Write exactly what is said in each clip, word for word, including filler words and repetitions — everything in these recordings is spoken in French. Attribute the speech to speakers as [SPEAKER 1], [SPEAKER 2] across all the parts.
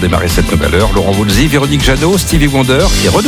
[SPEAKER 1] démarrer cette nouvelle heure. Laurent Voulzy, Véronique Jeannot, Stevie Wonder et Renaud.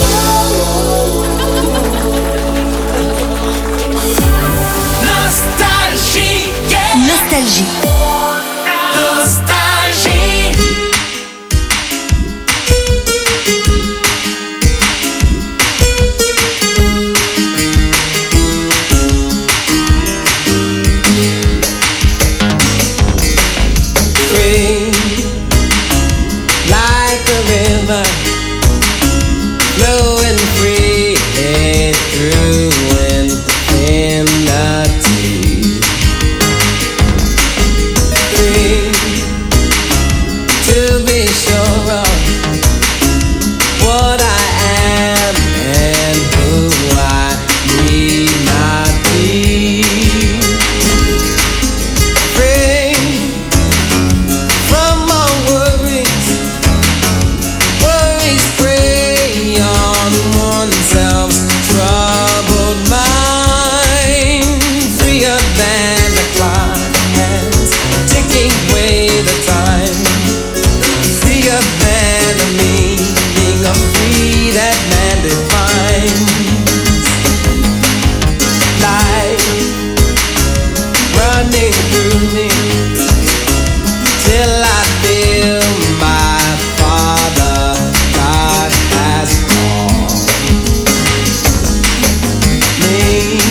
[SPEAKER 2] Nostalgie. Nostalgie. Nostalgie.
[SPEAKER 3] Free, like a river, flowing freely through infinity. Free to be sure of what I am and who I need not be. Free from all worries, worries prey on oneself's troubled mind. Freer than the clock hands ticking away the time. Freer than the meaning of free that man defines. Life running through me till I feel my Father God has called me,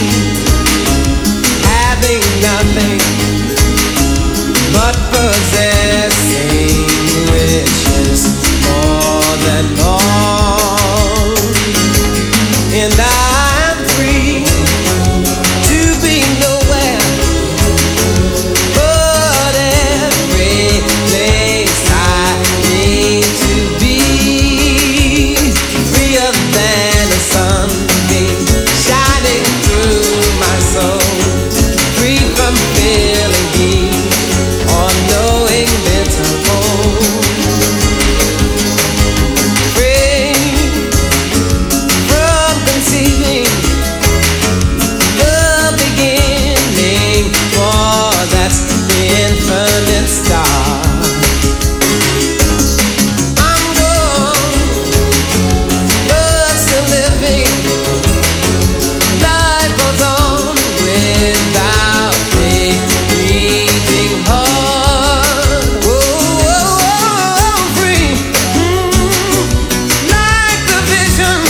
[SPEAKER 3] having nothing but possessing riches more than all, and I'm free to be nowhere but every place I need to be. Freer than a sunbeam shining through my soul. Free from feeling heat or knowing bitter cold. Free from conceiving the beginning, for that's the infinite star. I'm gone, but still living. Life goes on without me breathing hard. Whoa, whoa, whoa, free, mm, like the vision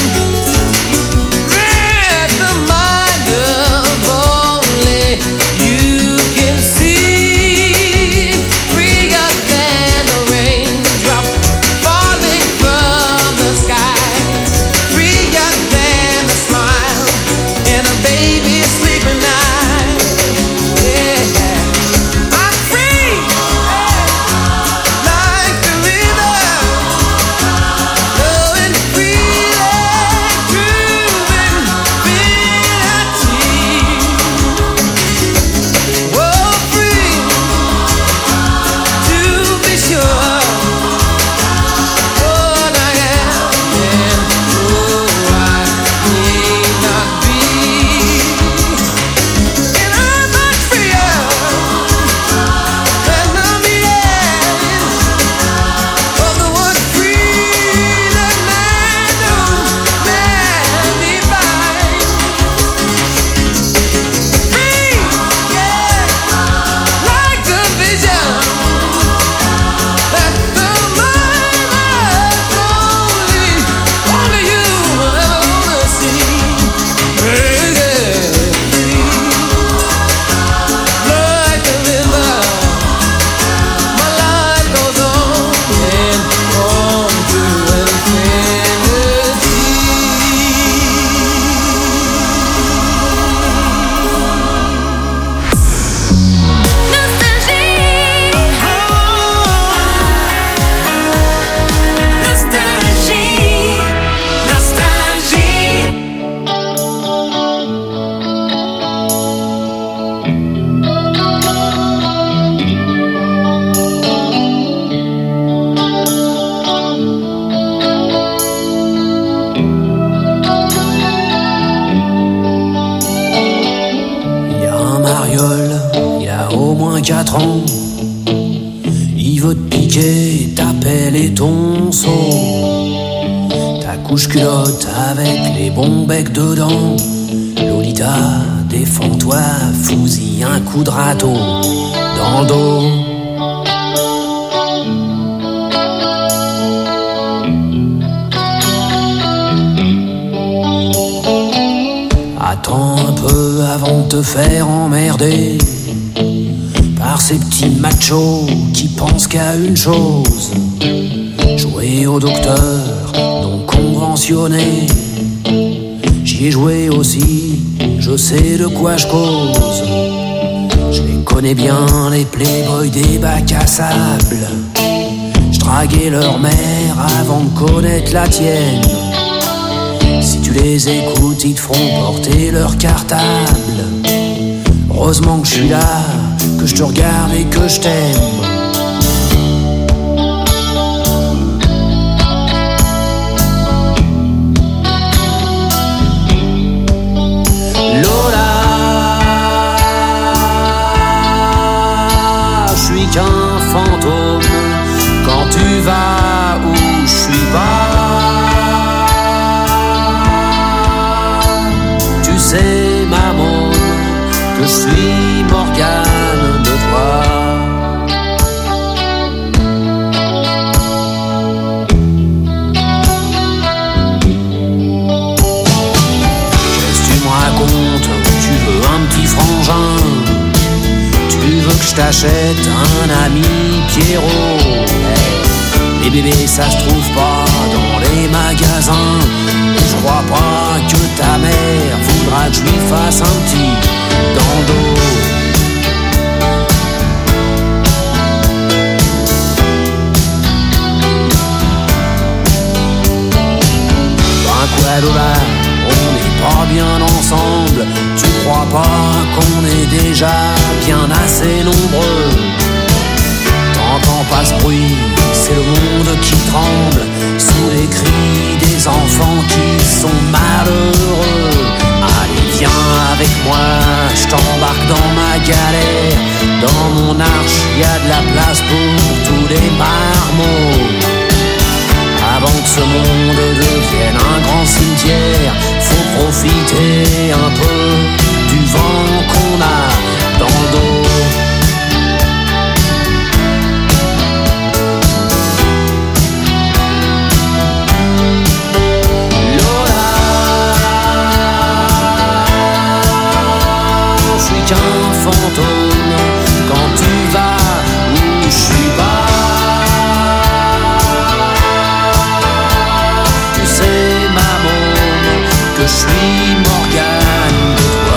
[SPEAKER 3] that the mind of only you can see. Freer than a raindrop falling from the sky. Freer than a smile in a baby's sleeping eye. Yeah, I'm free, like the river, flowing freely through infinity. Whoa, free to be sure what I am and who I need not be. And I'm much freer than the meaning of the word free that man knows, man defines. Free, yeah, like the vision that the mind has only, only you will ever see. Free, yeah, like the river, my life goes on and on to infinity.
[SPEAKER 2] Nostalgie. Nostalgie.
[SPEAKER 4] Y a un mariole, y a au moins quatre ans. Il veut te piquer ta pelle et ton seau. Ta couche culotte avec les bons becs dedans. Lolita, défends-toi, fous-y un coup de râteau. dans le dos. Attends un peu avant de te faire emmerder par ces petits machos qui pensent qu'à une chose: jouer au docteur non conventionné. J'y ai joué aussi, je sais de quoi je cause. Je les connais bien, les playboys des bacs à sable. Je draguais leur mère avant de connaître la tienne. Si tu les écoutes, ils te feront porter leur cartable. Heureusement que je suis là, que je te regarde et que je t'aime. Lola, je suis qu'un fantôme quand tu vas où je suis pas. Tu sais, maman, que je suis Morgane de toi. Qu'est-ce que tu me racontes? Tu veux un petit frangin? Tu veux que je t'achète un ami Pierrot? Hey, les bébés ça se trouve pas dans les magasins. Je crois pas que ta mère voudra que je lui fasse un petit dans le dos. Ben quoi Lola, on n'est pas bien ensemble. Tu crois pas qu'on est déjà bien assez nombreux? T'entends pas ce bruit, c'est le monde qui tremble sous les cris des enfants qui sont malheureux. Allez viens avec moi, je t'embarque dans ma galère. Dans mon arche, y a de la place pour tous les marmots. Avant que ce monde devienne un grand cimetière, faut profiter un peu du vent qu'on a dans le dos. Qu'un fantôme quand tu vas où je suis pas. Tu sais maman que je suis Morgane de toi.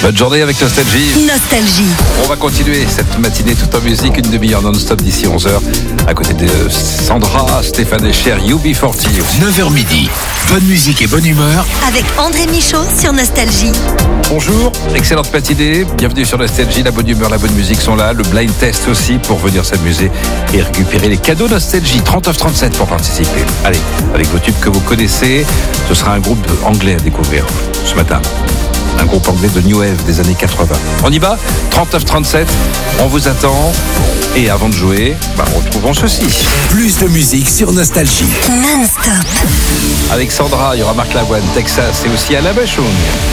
[SPEAKER 1] Bonne journée avec Nostalgie.
[SPEAKER 2] Nostalgie.
[SPEAKER 1] On va continuer cette matinée tout en musique, une demi-heure non-stop d'ici onze heures. À côté de Sandra, Stéphane Echer, U B quarante.
[SPEAKER 5] neuf heures midi. Bonne musique et bonne humeur.
[SPEAKER 2] Avec André Michaud sur Nostalgie.
[SPEAKER 1] Bonjour, excellente matinée. Bienvenue sur Nostalgie. La bonne humeur, la bonne musique sont là. Le blind test aussi pour venir s'amuser et récupérer les cadeaux Nostalgie. trente-neuf trente-sept pour participer. Allez, avec vos tubes que vous connaissez, ce sera un groupe anglais à découvrir ce matin. Un groupe anglais de New Wave des années quatre-vingts. On y va, trente-neuf trente-sept, on vous attend. Et avant de jouer, bah, retrouvons ceci.
[SPEAKER 5] Plus de musique sur Nostalgie.
[SPEAKER 2] Non-stop.
[SPEAKER 1] Avec Sandra, il y aura Marc Lavoine, Texas et aussi Alain Bachung.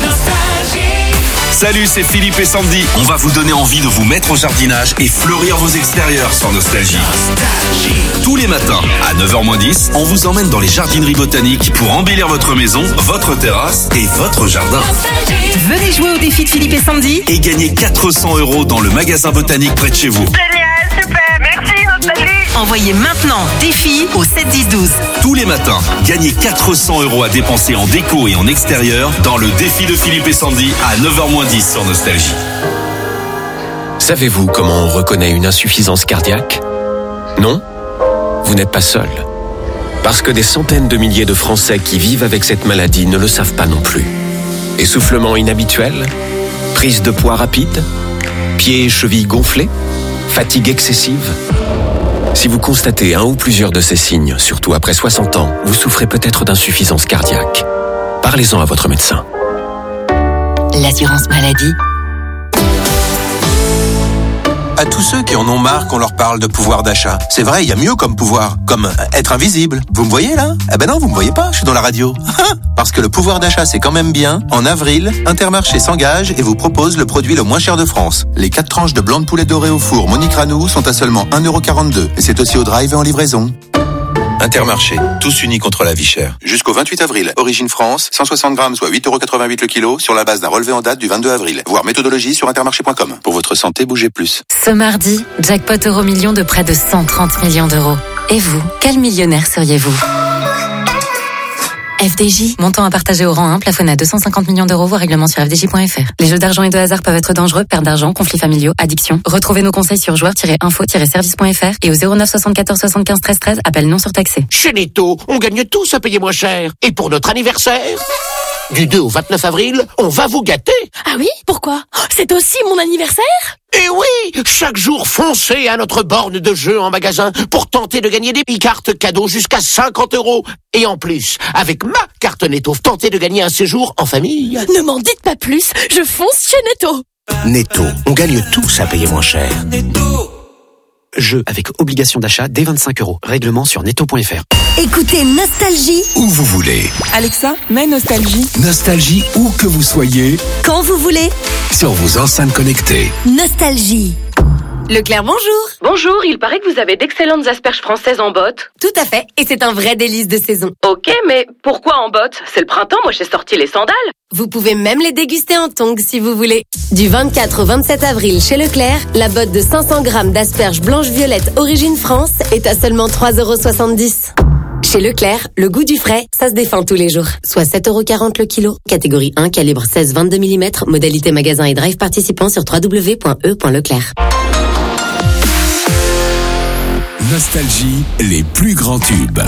[SPEAKER 6] Salut, c'est Philippe et Sandy. On va vous donner envie de vous mettre au jardinage et fleurir vos extérieurs sur Nostalgie. Tous les matins, à neuf heures moins dix, on vous emmène dans les jardineries botaniques pour embellir votre maison, votre terrasse et votre jardin.
[SPEAKER 7] Venez jouer au défi de Philippe et Sandy
[SPEAKER 6] Et gagner quatre cents euros dans le magasin botanique près de chez vous.
[SPEAKER 8] Génial, super, merci Nostalgie.
[SPEAKER 7] Envoyez maintenant défi au sept dix douze.
[SPEAKER 6] Tous les matins, gagnez quatre cents euros à dépenser en déco et en extérieur dans le défi de Philippe et Sandy à neuf heures moins dix sur Nostalgie.
[SPEAKER 9] Savez-vous comment on reconnaît une insuffisance cardiaque ? Non ? Vous n'êtes pas seul. Parce que des centaines de milliers de Français qui vivent avec cette maladie ne le savent pas non plus. Essoufflement inhabituel ? Prise de poids rapide ? Pieds et chevilles gonflés ? Fatigue excessive ? Si vous constatez un ou plusieurs de ces signes, surtout après soixante ans, vous souffrez peut-être d'insuffisance cardiaque. Parlez-en à votre médecin.
[SPEAKER 2] L'assurance maladie.
[SPEAKER 10] À tous ceux qui en ont marre qu'on leur parle de pouvoir d'achat. C'est vrai, il y a mieux comme pouvoir, comme être invisible. Vous me voyez là ? Eh ben non, vous me voyez pas, je suis dans la radio. Parce que le pouvoir d'achat c'est quand même bien. En avril, Intermarché s'engage et vous propose le produit le moins cher de France. Les quatre tranches de blanc de poulet doré au four Monique Ranou sont à seulement un euro quarante-deux. Et c'est aussi au drive et en livraison. Intermarché, tous unis contre la vie chère. Jusqu'au vingt-huit avril, Origine France, cent soixante grammes, soit huit euros quatre-vingt-huit le kilo, sur la base d'un relevé en date du vingt-deux avril. Voir méthodologie sur intermarché point com. Pour votre santé, bougez plus.
[SPEAKER 11] Ce mardi, jackpot euro million de près de cent trente millions d'euros. Et vous, quel millionnaire seriez-vous ? F D J, montant à partager au rang un, plafonné à deux cent cinquante millions d'euros, voire règlement sur f d j point f r. Les jeux d'argent et de hasard peuvent être dangereux, perte d'argent, conflits familiaux, addiction. Retrouvez nos conseils sur joueurs tiret info tiret service point f r et au zéro neuf soixante-quatorze soixante-quinze treize treize, appel non surtaxé.
[SPEAKER 12] Chez Netto, on gagne tous à payer moins cher. Et pour notre anniversaire, du deux au vingt-neuf avril, on va vous gâter.
[SPEAKER 13] Ah oui ? Pourquoi ? C'est aussi mon anniversaire ?
[SPEAKER 12] Et oui, chaque jour, foncez à notre borne de jeu en magasin pour tenter de gagner des cartes cadeaux jusqu'à cinquante euros. Et en plus, avec ma carte Netto, tentez de gagner un séjour en famille.
[SPEAKER 13] Ne m'en dites pas plus, je fonce chez Netto.
[SPEAKER 12] Netto, on gagne tous à payer moins cher.
[SPEAKER 14] Jeu avec obligation d'achat dès vingt-cinq euros. Règlement sur netto point f r.
[SPEAKER 2] Écoutez Nostalgie.
[SPEAKER 5] Où vous voulez.
[SPEAKER 7] Alexa, mets Nostalgie.
[SPEAKER 5] Nostalgie où que vous soyez.
[SPEAKER 2] Quand vous voulez.
[SPEAKER 5] Sur vos enceintes connectées.
[SPEAKER 2] Nostalgie.
[SPEAKER 13] Leclerc, bonjour.
[SPEAKER 15] Bonjour, il paraît que vous avez d'excellentes asperges françaises en botte.
[SPEAKER 13] Tout à fait, et c'est un vrai délice de saison.
[SPEAKER 15] Ok, mais pourquoi en botte ? C'est le printemps, moi j'ai sorti les sandales.
[SPEAKER 13] Vous pouvez même les déguster en tongs si vous voulez. Du vingt-quatre au vingt-sept avril chez Leclerc, la botte de cinq cents grammes d'asperges blanches-violettes Origine France est à seulement trois euros soixante-dix. Chez Leclerc, le goût du frais, ça se défend tous les jours. Soit sept euros quarante le kilo. Catégorie un, calibre seize vingt-deux millimètres. Modalité magasin et drive participant sur w w w point e point leclerc.
[SPEAKER 5] Nostalgie, les plus grands tubes.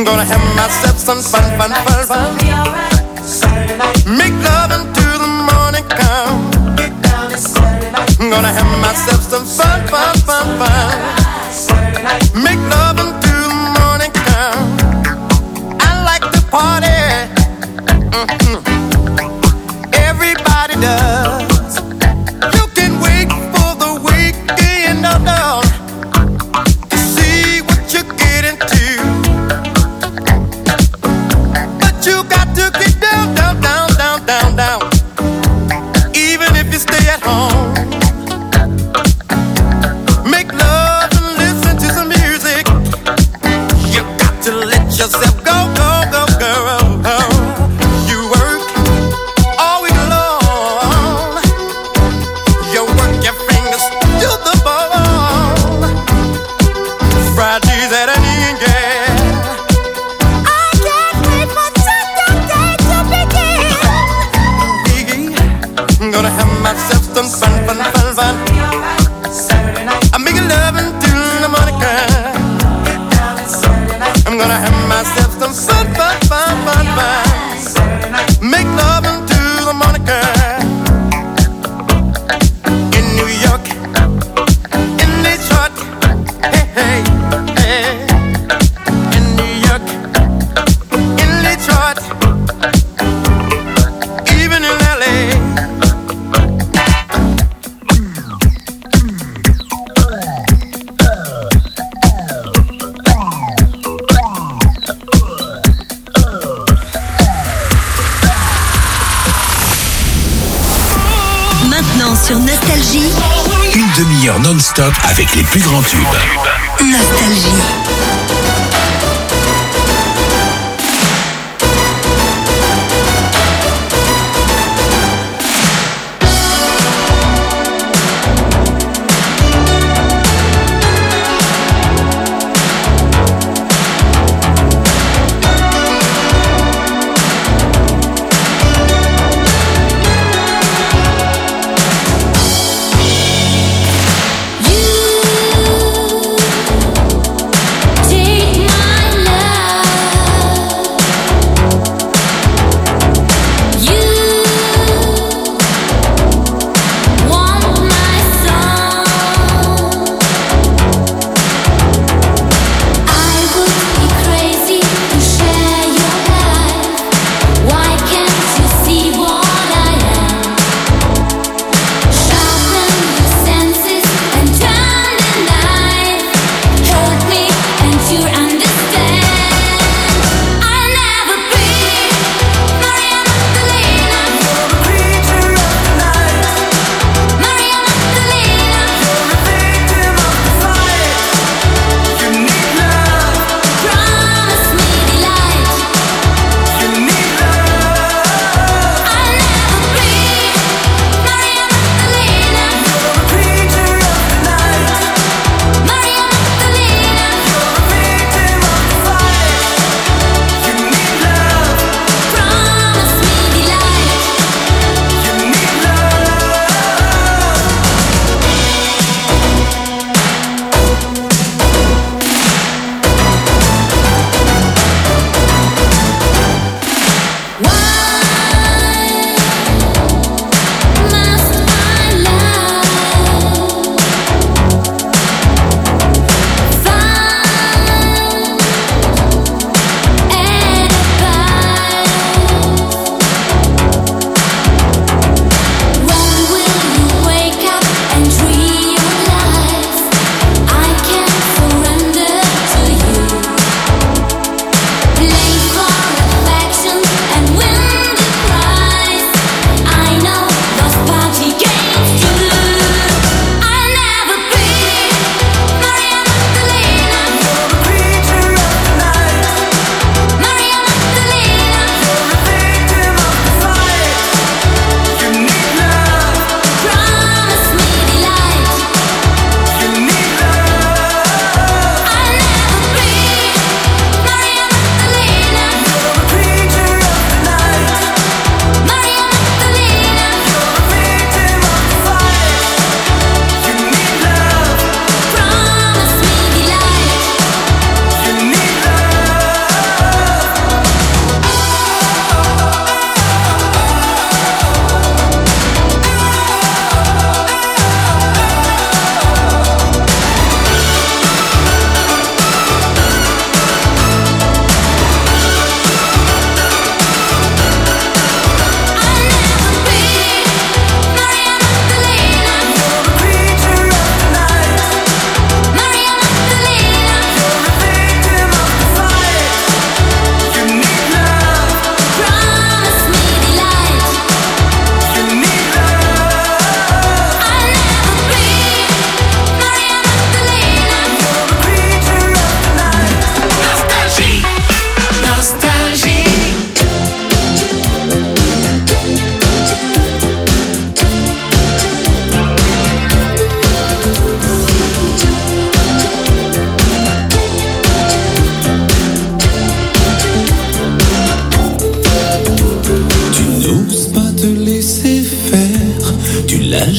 [SPEAKER 3] I'm gonna have myself some fun, fun, fun, fun. Make love until the morning come. I'm gonna have myself some fun, fun, fun, fun. Make love until the morning come. I like to party. Mm-hmm. Everybody does. You can wait for the weekend, no, no, to see what you get into. But you got to get down, down, down, down, down, down. Even if you stay at home. Make love and listen to some music. You got to let yourself go, go, go, girl. You work all week long. You work your fingers to the bone. Fridays at an end, yeah. I can't wait for Saturday to begin. Biggie, I'm gonna have myself some fun, fun, fun, fun. I'm making love until the morning come. I'm gonna have myself some fun, fun, fun, fun, fun. Make love until the morning come. In New York, in Detroit, hey, hey, hey. In New York, in Detroit, even in L A.
[SPEAKER 2] Maintenant sur Nostalgie,
[SPEAKER 5] Une demi-heure non-stop avec les plus grands tubes.
[SPEAKER 2] Nostalgie.
[SPEAKER 3] You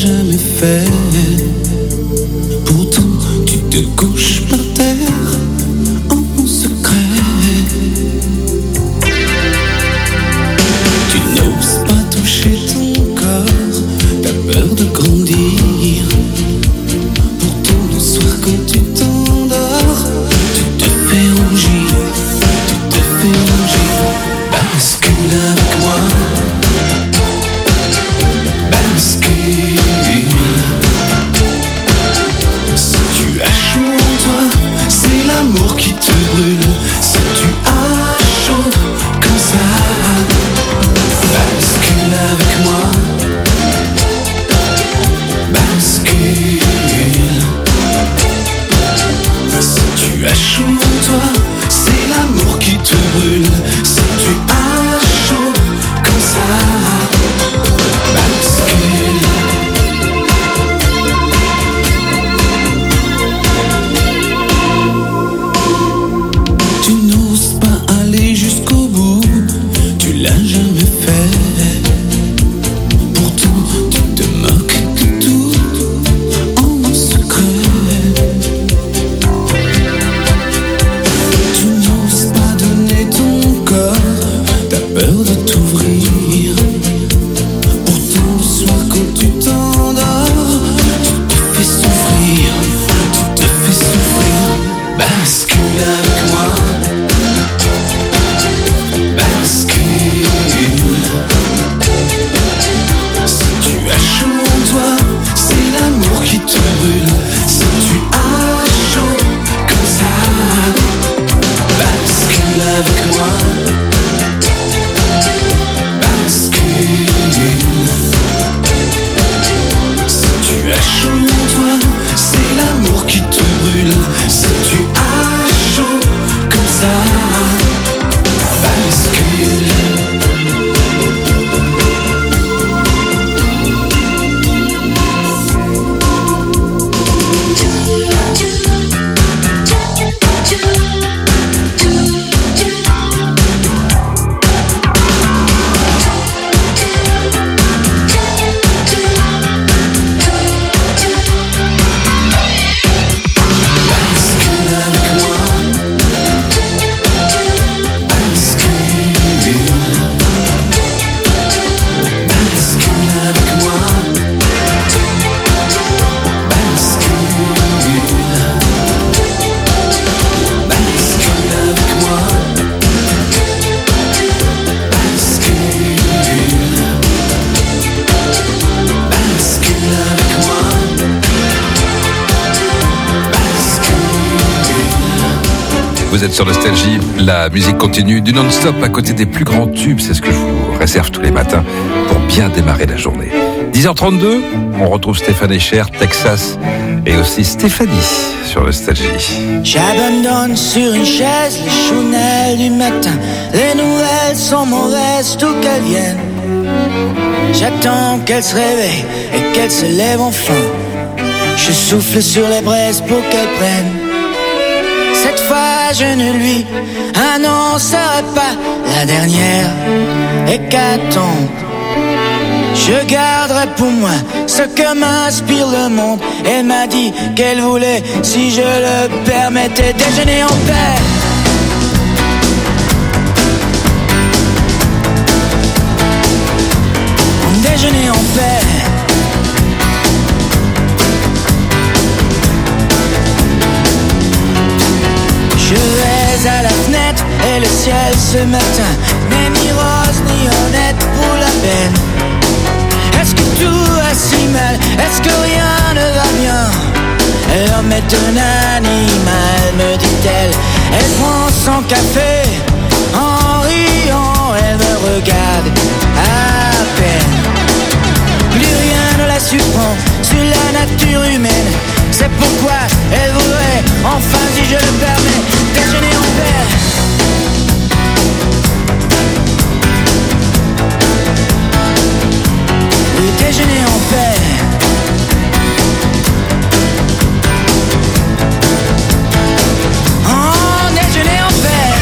[SPEAKER 16] jamais fait. Pourtant, tu te couches par terre en secret. Tu n'oses pas toucher ton corps, t'as peur de grandir. Pourtant, le soir quand tu t'endors, tu te fais rougir, tu te fais rougir. Bascule avec moi. Si tu as chaud en toi, c'est l'amour qui te brûle. Si tu as chaud comme ça, bascule avec moi. Bascule. Si tu as chaud en toi, c'est l'amour qui te brûle. Si tu as chaud comme ça, bascule. Tu n'oses pas aller jusqu'au bout, tu l'as jamais fait. Pourtant tu te moques de tout en secret. Tu n'oses pas donner ton corps, t'as peur de t'ouvrir. Pourtant le soir quand tu t'endors, tu te fais souffrir, tu te fais souffrir. Bascule avec moi. Bascule. Si tu as chaud en toi, c'est l'amour qui te brûle. Si tu as chaud comme ça, bascule avec moi. Bascule. Si tu as chaud en toi, c'est l'amour qui te brûle. Si tu as chaud comme ça, bascule.
[SPEAKER 1] Vous êtes sur Nostalgie, la musique continue du non-stop à côté des plus grands tubes, c'est ce que je vous réserve tous les matins pour bien démarrer la journée. dix heures trente-deux, on retrouve Stéphane Echer, Texas, et aussi Stéphanie sur Nostalgie.
[SPEAKER 17] J'abandonne sur une chaise les chounelles du matin. Les nouvelles sont mauvaises, tout qu'elles viennent. J'attends qu'elle se réveille et qu'elle se lève enfin. Je souffle sur les braises pour qu'elle prenne. Cette fois je ne lui annoncerai pas la dernière hécatombe. Je garderai pour moi ce que m'inspire le monde. Elle m'a dit qu'elle voulait, si je le permettais, déjeuner en paix. Déjeuner en paix. Je vais à la fenêtre et le ciel ce matin n'est ni rose ni honnête pour la peine. Est-ce que tout va si mal? Est-ce que rien ne va bien? L'homme est un animal, me dit-elle. Elle prend son café en riant, elle me regarde à peine. Plus rien ne la surprend sur la nature humaine. C'est pourquoi elle voudrait, enfin si je le permets, déjeuner en paix. Oui, déjeuner en paix. Oh, déjeuner en paix.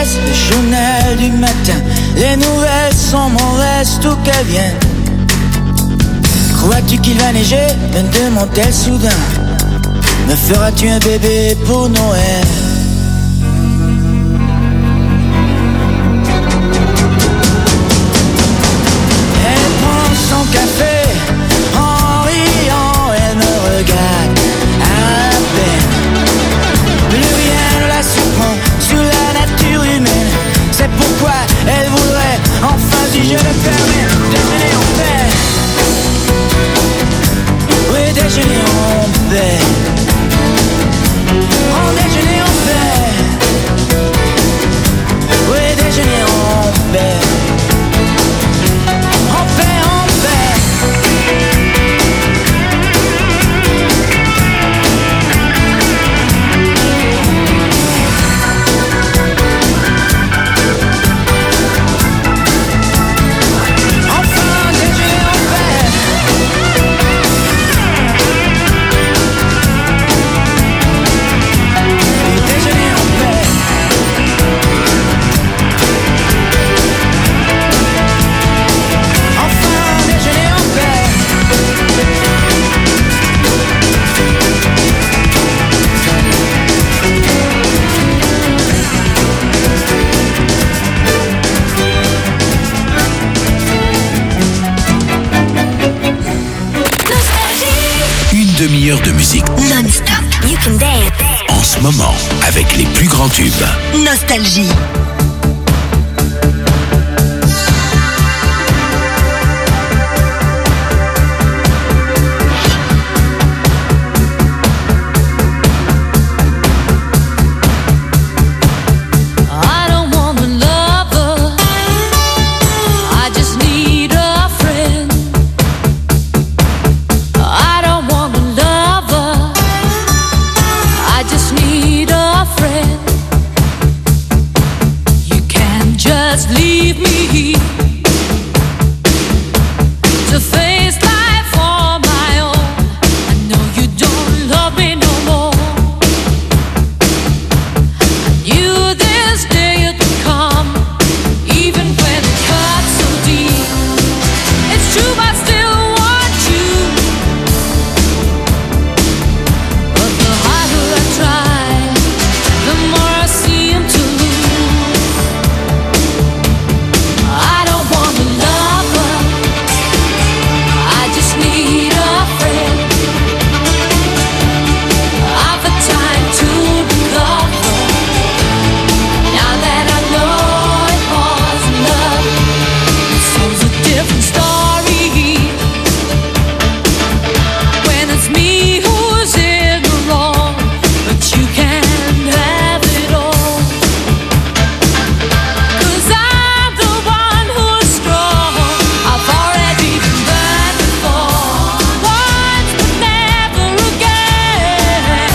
[SPEAKER 17] l'Express, le journal du matin. Les nouvelles sont mon reste où qu'elles viennent. Crois-tu qu'il va neiger? Me demande-t-elle soudain. Me feras-tu un bébé pour Noël? Elle prend son café, en riant, elle me regarde à peine. Plus rien ne la surprend sur la nature humaine. C'est pourquoi elle voudrait, enfin si je le permets, déjeuner en paix. Oui, déjeuner en paix. En déjeuner en paix. Oui, déjeuner en paix. En paix, en paix. Enfin, déjeuner en paix. Déjeuner en paix. Enfin, déjeuner en paix.
[SPEAKER 5] Une demi-heure de musique
[SPEAKER 2] Non-stop. You can dance.
[SPEAKER 5] en ce moment avec les plus grands tubes.
[SPEAKER 2] Nostalgie.
[SPEAKER 18] I don't want a lover, I just need a friend. I don't want a lover, I just need a friend. You can't just leave me to face life on my own. I know you don't love me no more. You this day it could come, even when it cuts so deep. It's true, I still want you. But the harder I try, the more I seem to lose. I don't want a lover, I just need a friend. I've the time to recover. Now that I know it was love, this sounds a different story. When it's me who's in the wrong, but you can't have it all. 'Cause I'm the one who's strong. I've already been burned before, once but never again.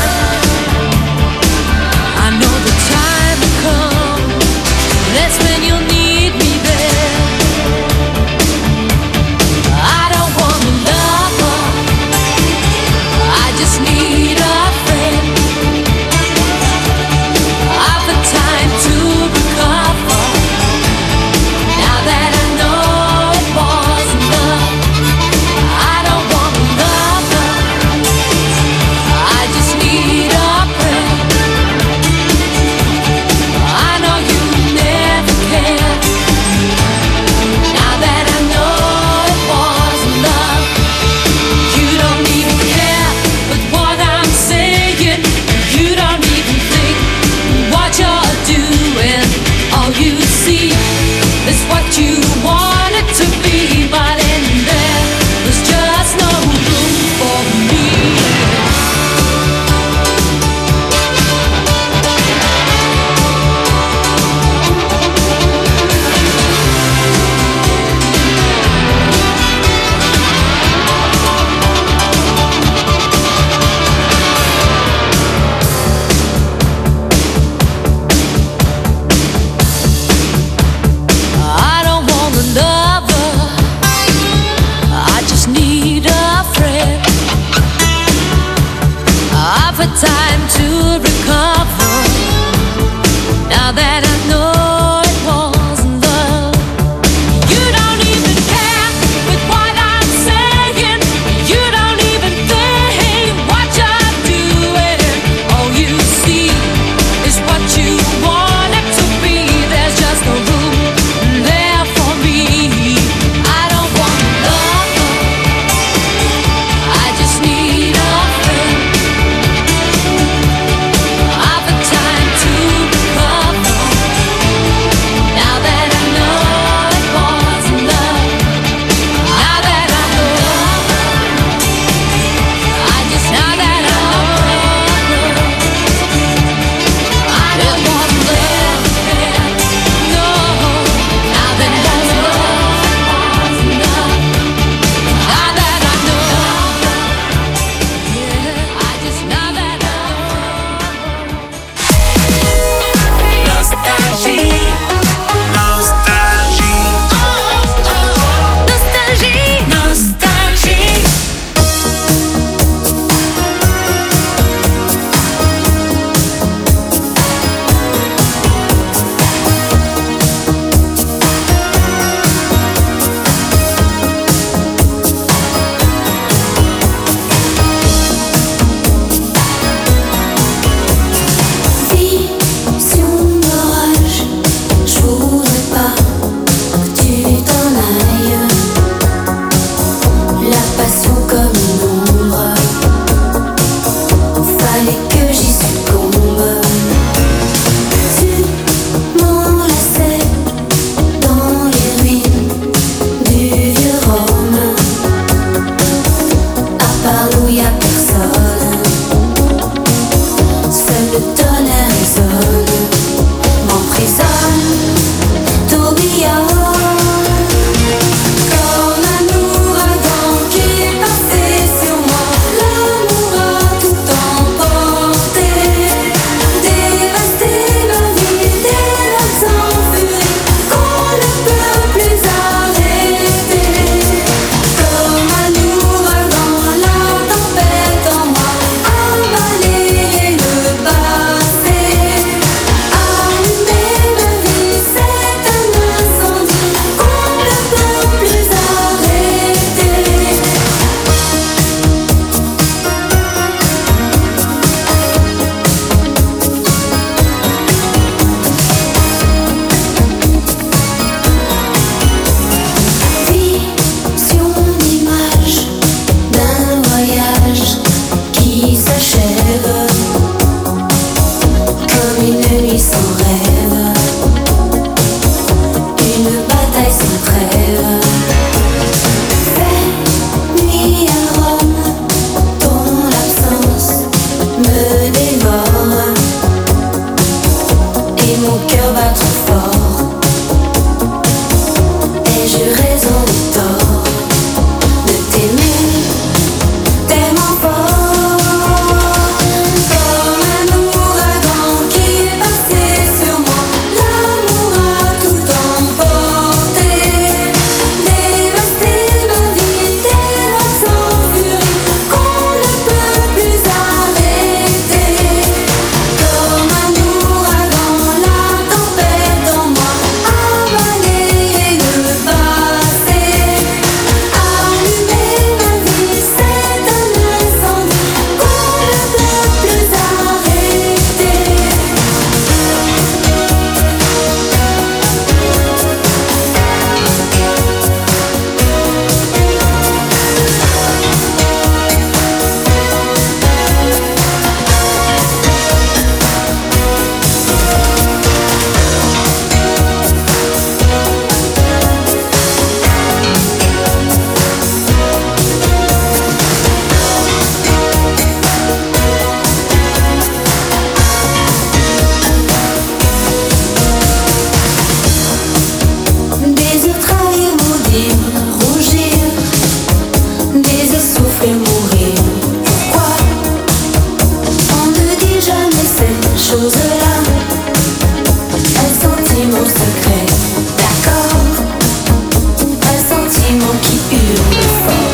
[SPEAKER 18] I know the time will come, that's when you'll need me there. I don't want a lover, I just need a friend. I've the time to recover. Now that I know it wasn't love, I don't want a lover, I just need a friend. I know you never cared. Now that I know it wasn't love, you don't even care. But what I'm saying, you don't even think what you're doing. All you see is what you want it to be, but in there, there's just no room for me. I don't want a lover, I just need a friend. I've had time to recover. Now that I know un sentiment secret, d'accord, un sentiment qui hurle fort.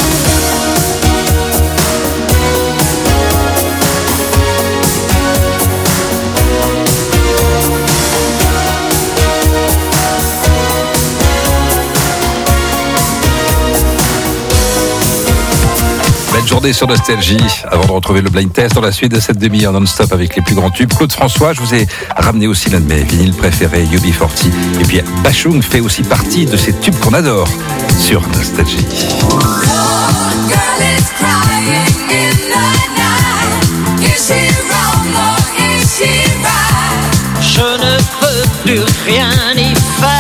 [SPEAKER 1] Belle journée sur Nostalgie. Avant de retrouver le blind test dans la suite de cette demi-heure non-stop avec les plus grands tubes, Claude François, je vous ai ramené aussi l'un de mes vinyles préférés, U B quarante. Et puis Bashung fait aussi partie de ces tubes qu'on adore sur Nostalgie.
[SPEAKER 19] Je ne peux plus rien y faire.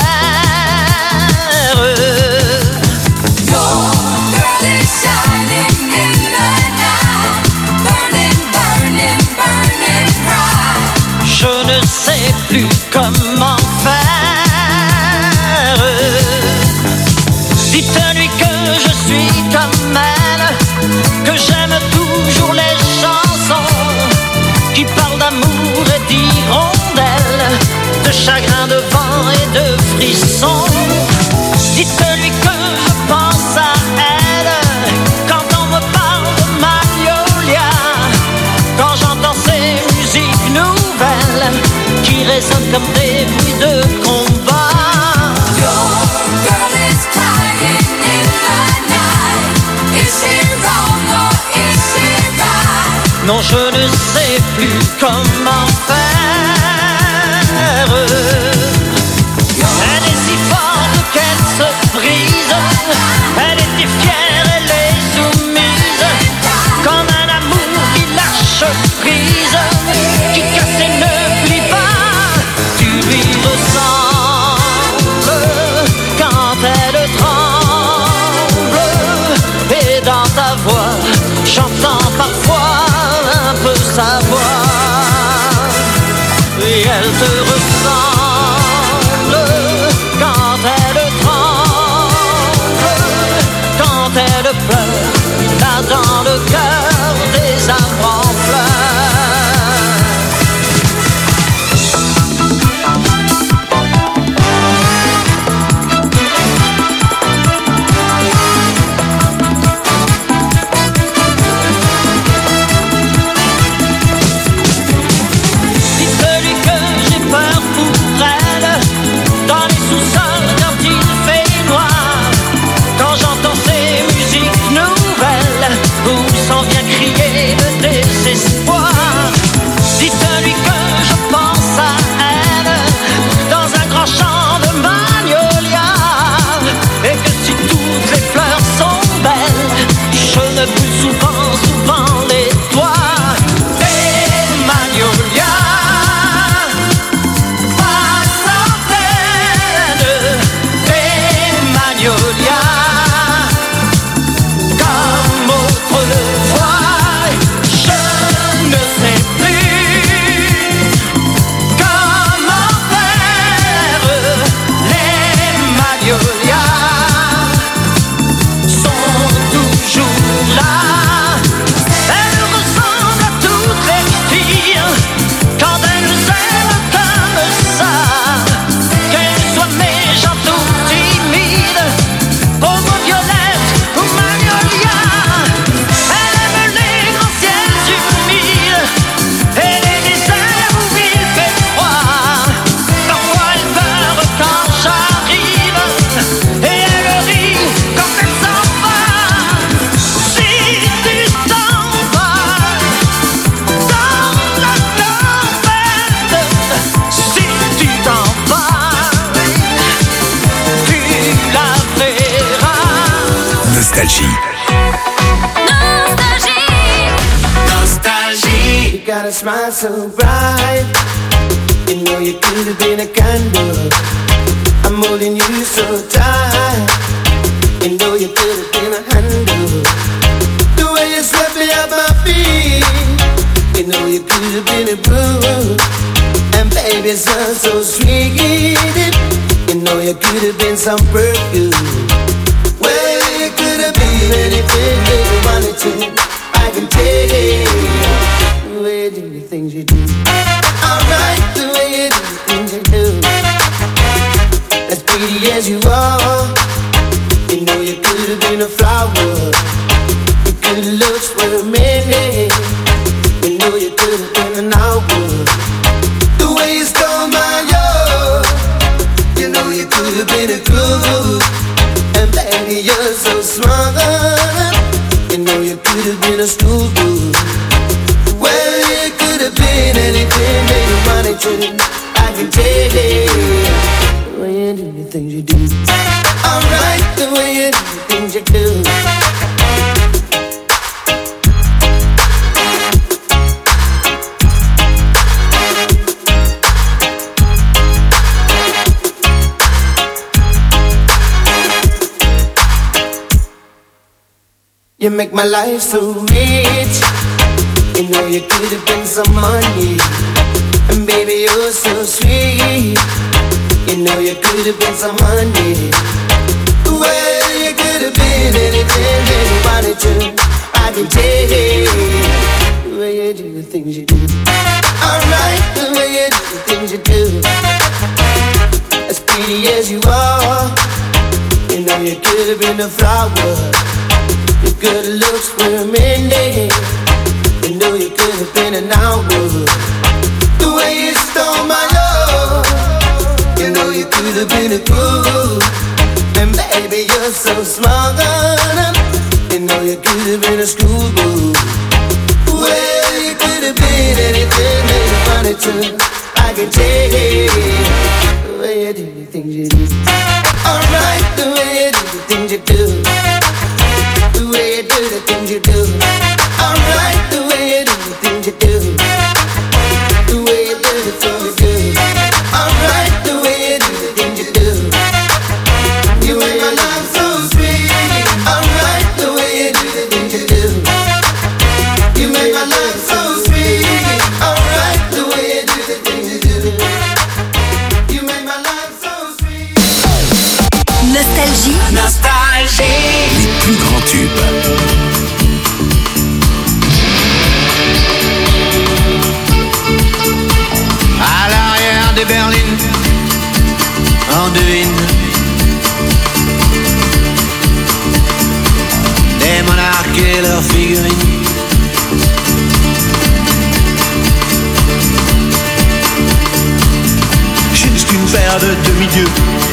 [SPEAKER 19] Je ne sais plus comment faire. Dites-lui que je suis comme elle, que j'aime toujours les chansons qui parlent d'amour et d'hirondelles, de chagrin, de vent et de frissons. Dites-lui que je pense à elle quand on me parle de Magnolia, quand j'entends ces musiques nouvelles qui résonnent comme des bruits de combat. Your girl is crying in the night. Is she wrong or is she right? Non, je ne sais plus comment faire. Elle est si forte qu'elle se brise. Elle était fière, elle est soumise, comme un amour qui lâche prise, qui casse et ne plie pas. Tu lui ressembles quand elle tremble, et dans ta voix j'entends parfois un peu sa voix. Et elle te ressemble quand elle tremble, quand elle pleure, là dans le cœur des arbres en
[SPEAKER 5] Nostalgie.
[SPEAKER 16] Nostalgie. You got a smile so bright. You know you could have been a candle. I'm holding you so tight. You know you could have been a handle. The way you swept me off my feet. You know you could have been a broom. And baby, it sounds so sweet. You know you could have been some perfume. Well, you could have been anything that you wanted to. I can take it. The way you do the things you do. Alright, the way have been a groove. And baby, you're so smart. You know you could have been a school boo. Well, you could have been anything that you wanted to. I can tell it. The way you do the things you do. Alright, the way you do the things you do. You make my life so rich. You know you could have been some money. And baby, you're so sweet. You know you could have been some money. Well, you could have been anything that you wanted to. I can tell the way you do the things you do. Alright, the way you do the things you do. As pretty as you are, you know you could have been a flower. Your good looks were minty. You know you could have been an hour. The way you stole my love, you know you could have been a groove. And baby, you're so smart. You know you could have been a schoolboy. Well, you could have been anything that you wanted to. I can tell the way you do the things you do. Alright, the way you do the things you do. The way you do the things you do. Alright, the way you do the things you do. The way you do the things you do. Alright, the way you do the things you do. You make my life so sweet. Alright, the way you do the things you do. You make my life so sweet. Alright, the way you do the things you do. You make my life so sweet.
[SPEAKER 2] Nostalgie.
[SPEAKER 5] Nostalgie. Les plus grands tubes.
[SPEAKER 17] À l'arrière des berlines, on devine des monarques et leurs figurines. Juste une paire de demi-dieux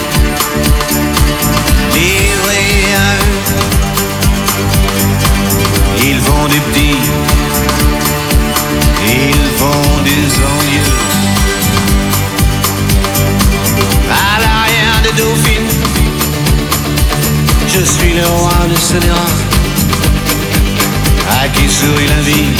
[SPEAKER 17] livrés à eux. Ils font des petits, ils font des envieux. À l'arrière des dauphines, je suis le roi de ce drap, à qui sourit la vie.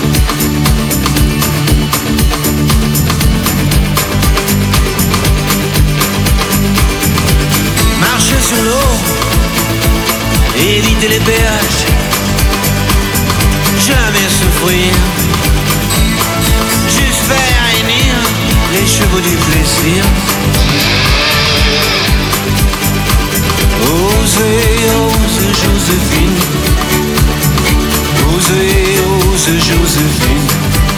[SPEAKER 17] Marcher sur l'eau, éviter les péages, jamais souffrir, juste faire hennir les chevaux du plaisir. Osez, ose Joséphine, osez, ose Joséphine.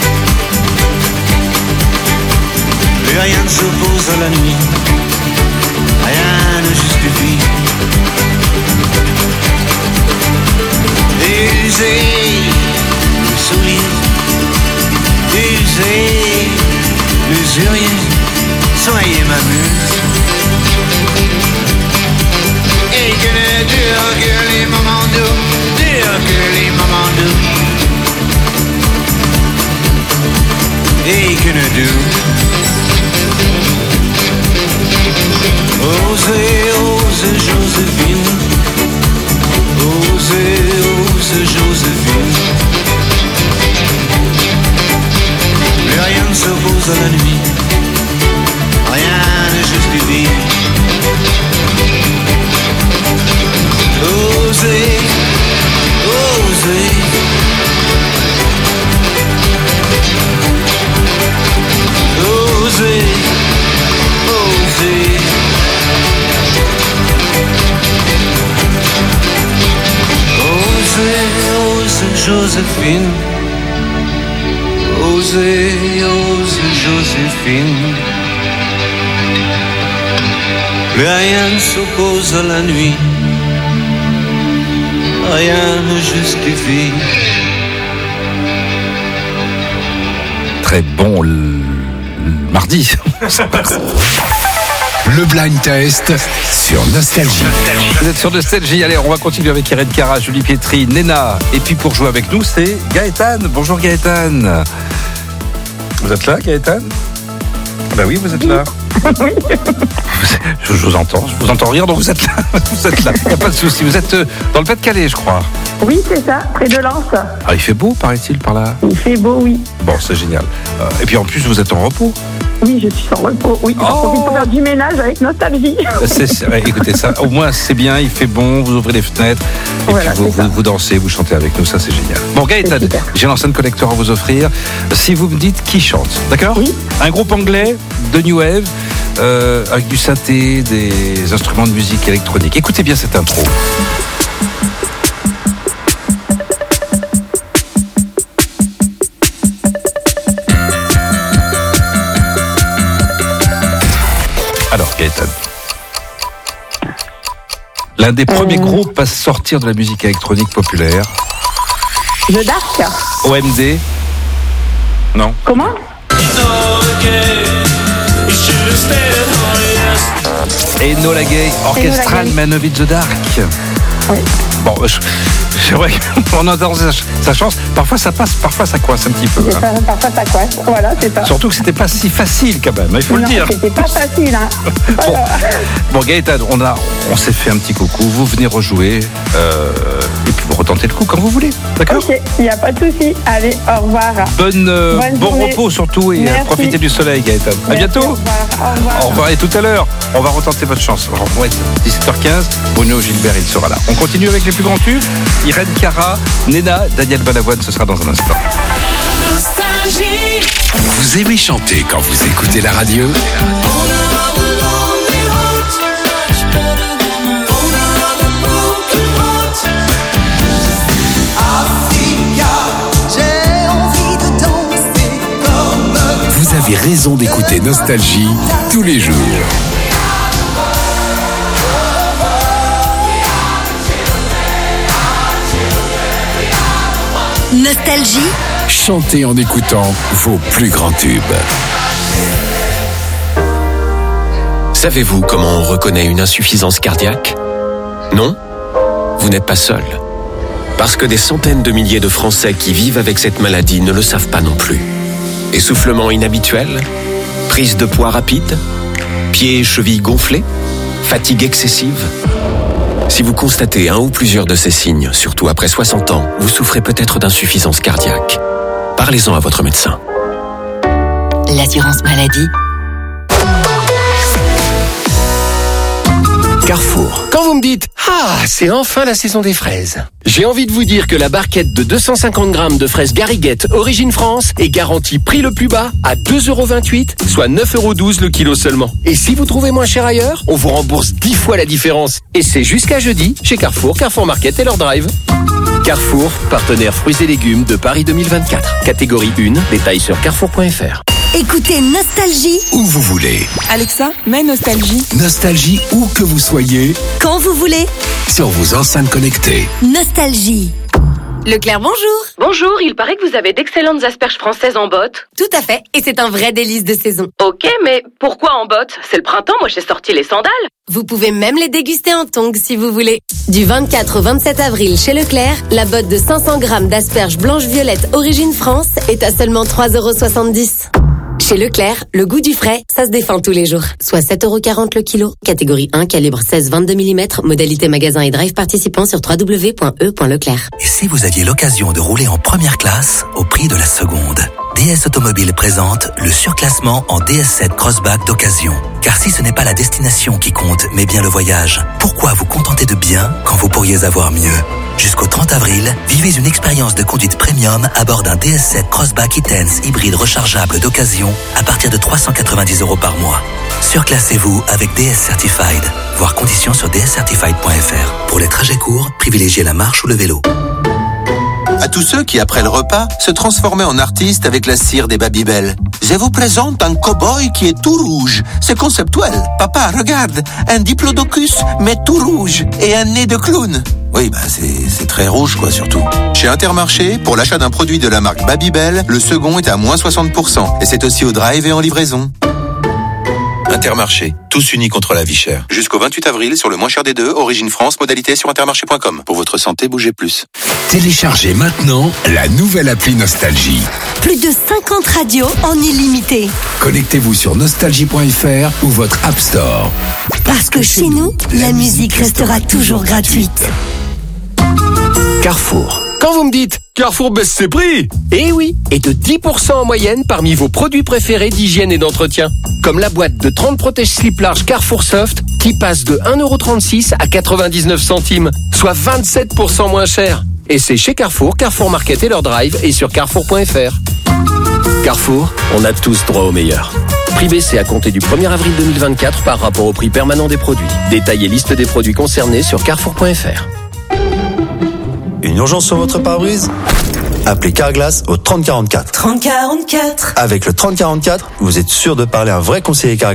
[SPEAKER 17] Plus rien ne s'oppose à la nuit, rien ne justifie. Usez le sourire, usez l'usurier, soyez ma muse. Et que ne durent que les moments doux, durent que les moments doux. Et que ne durent. Osez, ose Joséphine, osez, ose Joséphine. Plus rien ne s'oppose à la nuit, rien ne justifie. Osez, osez. Osez, osez. Osez, ose Joséphine. Osez, ose Joséphine. Plus rien ne s'oppose à la nuit, rien ne justifie.
[SPEAKER 1] Très bon le, le mardi.
[SPEAKER 5] Le blind test sur Nostalgie.
[SPEAKER 1] Vous êtes sur Nostalgie. Allez, on va continuer avec Irène Cara, Julie Pietri, Nena. Et puis pour jouer avec nous, c'est Gaëtan. Bonjour Gaëtan. Vous êtes là, Gaëtan? Ben oui, vous êtes là.
[SPEAKER 20] Oui.
[SPEAKER 1] Je, je vous entends, je vous entends rire, donc vous êtes là. Vous êtes là, il n'y a pas de souci. Vous êtes dans le Pas-de-Calais, je crois.
[SPEAKER 20] Oui, c'est ça, près de Lens.
[SPEAKER 1] Ah, il fait beau, paraît-il, par là.
[SPEAKER 20] Il fait beau, oui.
[SPEAKER 1] Bon, c'est génial. Euh, et puis en plus, vous êtes en repos.
[SPEAKER 20] Oui, je suis en repos, oui.
[SPEAKER 1] Oh.
[SPEAKER 20] J'en profite pour faire du ménage avec Nostalgie.
[SPEAKER 1] C'est, c'est, ouais, écoutez, ça, au moins c'est bien, il fait bon, vous ouvrez les fenêtres, et
[SPEAKER 20] voilà,
[SPEAKER 1] puis vous, vous, vous dansez, vous chantez avec nous, ça c'est génial. Bon, Gaëtan, j'ai l'enceinte collector à vous offrir. Si vous me dites qui chante, d'accord?
[SPEAKER 20] Oui.
[SPEAKER 1] Un groupe anglais de New Wave, euh, avec du synthé, des instruments de musique électronique. Écoutez bien cette intro. Alors, Gaëtan. L'un des premiers
[SPEAKER 20] Euh.
[SPEAKER 1] groupes à sortir de la musique électronique populaire.
[SPEAKER 20] The Dark.
[SPEAKER 1] O M D. Non.
[SPEAKER 20] Comment?
[SPEAKER 1] Et Enola Gay, Orchestral
[SPEAKER 20] Gay.
[SPEAKER 1] Man of the Dark.
[SPEAKER 20] Oui.
[SPEAKER 1] Bon, je- c'est vrai qu'on entend sa, sa chance. Parfois ça passe, parfois ça coince un petit peu.
[SPEAKER 20] C'est
[SPEAKER 1] hein.
[SPEAKER 20] ça, parfois ça coince. Voilà, c'est ça.
[SPEAKER 1] Surtout que c'était pas si facile quand même, il faut
[SPEAKER 20] non,
[SPEAKER 1] le dire.
[SPEAKER 20] C'était pas facile, hein. Voilà.
[SPEAKER 1] Bon, Gaëtan, on, a, on s'est fait un petit coucou. Vous venez rejouer euh, et puis vous retentez le coup quand vous voulez. D'accord?
[SPEAKER 20] Ok, il n'y a pas de souci. Allez, au revoir.
[SPEAKER 1] Bonne, euh,
[SPEAKER 20] Bonne
[SPEAKER 1] bon
[SPEAKER 20] journée.
[SPEAKER 1] repos surtout et euh,
[SPEAKER 20] Merci.
[SPEAKER 1] profitez du soleil, Gaëtan. À
[SPEAKER 20] Merci,
[SPEAKER 1] bientôt.
[SPEAKER 20] Au revoir. Au revoir.
[SPEAKER 1] Au revoir et tout à l'heure, on va retenter votre chance. Alors, on va être dix-sept heures quinze, Bruno Gilbert, il sera là. On continue avec les plus grands tubes. Irène Cara, Nena, Daniel Balavoine, ce sera dans un instant.
[SPEAKER 5] Vous aimez chanter quand vous écoutez la radio? Vous avez raison d'écouter Nostalgie tous les jours.
[SPEAKER 2] Nostalgie,
[SPEAKER 5] Chantez en écoutant vos plus grands tubes.
[SPEAKER 9] Savez-vous comment on reconnaît une insuffisance cardiaque? Non? Vous n'êtes pas seul. Parce que des centaines de milliers de Français qui vivent avec cette maladie ne le savent pas non plus. Essoufflement inhabituel? Prise de poids rapide? Pieds et chevilles gonflés? Fatigue excessive? Si vous constatez un ou plusieurs de ces signes, surtout après soixante ans, vous souffrez peut-être d'insuffisance cardiaque. Parlez-en à votre médecin.
[SPEAKER 11] L'assurance maladie.
[SPEAKER 12] Carrefour. Quand vous me dites « Ah, c'est enfin la saison des fraises », j'ai envie de vous dire que la barquette de deux cent cinquante grammes de fraises Gariguette Origine France est garantie prix le plus bas à deux euros vingt-huit, soit neuf euros douze le kilo seulement. Et si vous trouvez moins cher ailleurs, on vous rembourse dix fois la différence. Et c'est jusqu'à jeudi chez Carrefour, Carrefour Market et leur drive. Carrefour, partenaire fruits et légumes de Paris deux mille vingt-quatre. Catégorie un, détails sur carrefour point f r.
[SPEAKER 2] écoutez Nostalgie
[SPEAKER 5] Où vous voulez.
[SPEAKER 7] Alexa, mets Nostalgie.
[SPEAKER 5] Nostalgie où que vous soyez
[SPEAKER 2] quand vous voulez.
[SPEAKER 5] sur vos enceintes connectées.
[SPEAKER 2] Nostalgie.
[SPEAKER 13] Leclerc, bonjour.
[SPEAKER 15] Bonjour, il paraît que vous avez d'excellentes asperges françaises en botte.
[SPEAKER 13] Tout à fait, et c'est un vrai délice de saison.
[SPEAKER 15] Ok, mais pourquoi en botte? C'est le printemps, moi j'ai sorti les sandales.
[SPEAKER 13] Vous pouvez même les déguster en tongs si vous voulez. Du vingt-quatre au vingt-sept avril chez Leclerc, la botte de cinq cents grammes d'asperges blanches-violettes Origine France est à seulement trois euros soixante-dix. Chez Leclerc, le goût du frais, ça se défend tous les jours. Soit sept euros quarante le kilo. Catégorie un, calibre seize vingt-deux millimètres. Modalité magasin et drive participant sur w w w point e point leclerc.
[SPEAKER 21] Et si vous aviez l'occasion de rouler en première classe au prix de la seconde? D S Automobile présente le surclassement en D S sept Crossback d'occasion. Car si ce n'est pas la destination qui compte, mais bien le voyage, pourquoi vous contenter de bien quand vous pourriez avoir mieux? Jusqu'au trente avril, vivez une expérience de conduite premium à bord d'un D S sept Crossback e-Tense hybride rechargeable d'occasion à partir de trois cent quatre-vingt-dix euros par mois. Surclassez-vous avec D S Certified. Voir conditions sur d s certified point f r. Pour les trajets courts, privilégiez la marche ou le vélo.
[SPEAKER 10] À tous ceux qui, après le repas, se transformaient en artistes avec la cire des Babybel. Je vous présente un cow-boy qui est tout rouge. C'est conceptuel. Papa, regarde, un diplodocus, mais tout rouge, et un nez de clown. Oui, bah c'est, c'est très rouge, quoi, surtout. Chez Intermarché, pour l'achat d'un produit de la marque Babybel, le second est à moins soixante pour cent. Et c'est aussi au drive et en livraison. Intermarché, tous unis contre la vie chère. Jusqu'au vingt-huit avril sur le moins cher des deux, Origine France, modalité sur intermarché point com. Pour votre santé, bougez plus.
[SPEAKER 5] Téléchargez maintenant la nouvelle appli Nostalgie.
[SPEAKER 2] Plus de cinquante radios en illimité.
[SPEAKER 5] Connectez-vous sur nostalgie point f r ou votre App Store.
[SPEAKER 2] Parce que chez nous, la musique restera toujours gratuite.
[SPEAKER 9] Carrefour. Quand vous me dites Carrefour baisse ses prix, eh oui, et de dix pour cent en moyenne parmi vos produits préférés d'hygiène et d'entretien. Comme la boîte de trente protège-slip large Carrefour Soft qui passe de un euro trente-six à quatre-vingt-dix-neuf centimes, soit vingt-sept pour cent moins cher. Et c'est chez Carrefour, Carrefour Market et leur drive et sur carrefour point f r. Carrefour, on a tous droit au meilleur. Prix baissé à compter du premier avril deux mille vingt-quatre par rapport au prix permanent des produits. Détail et liste des produits concernés sur carrefour point f r.
[SPEAKER 4] Une urgence sur votre pare-brise ? Appelez Carglass au trente quarante-quatre.
[SPEAKER 2] trente quarante-quatre.
[SPEAKER 4] Avec le trente quarante-quatre, vous êtes sûr de parler à un vrai conseiller Carglass.